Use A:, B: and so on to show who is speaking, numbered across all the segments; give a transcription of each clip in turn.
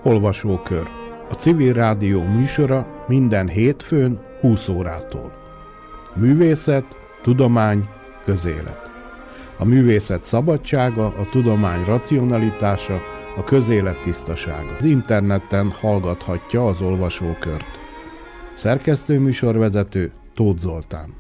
A: Olvasókör. A Civil Rádió műsora minden hétfőn 20 órától. Művészet, tudomány, közélet. A művészet szabadsága, a tudomány racionalitása, a közélet tisztasága. Az interneten hallgathatja az Olvasókört. Szerkesztő műsorvezető Tóth Zoltán.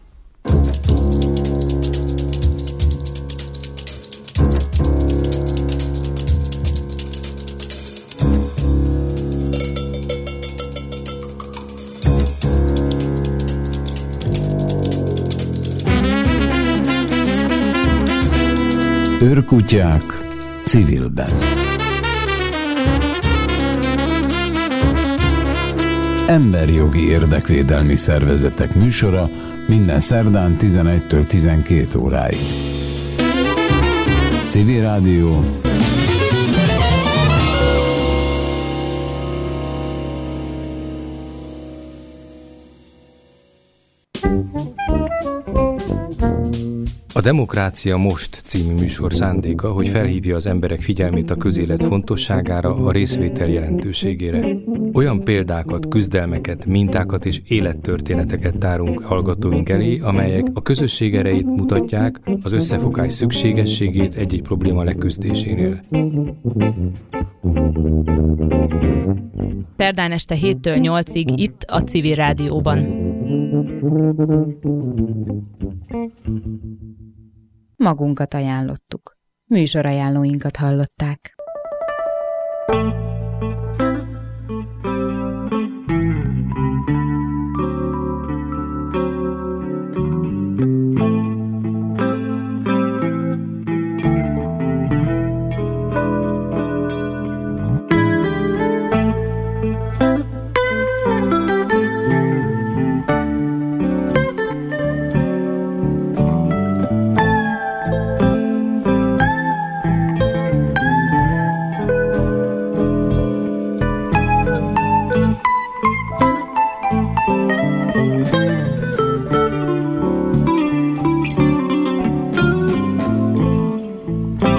B: Őrkutyák civilben. Emberjogi érdekvédelmi szervezetek műsora minden szerdán 11-től 12 óráig. Civil Rádió.
C: A Demokrácia Most című műsor szándéka, hogy felhívja az emberek figyelmét a közélet fontosságára, a részvétel jelentőségére. Olyan példákat, küzdelmeket, mintákat és élettörténeteket tárunk hallgatóink elé, amelyek a közösség erejét mutatják, az összefogás szükségességét egy-egy probléma leküzdésénél.
D: Szerdán este 7-től 8-ig itt a Civil Rádióban. Magunkat ajánlottuk. Műsorajánlóinkat hallották.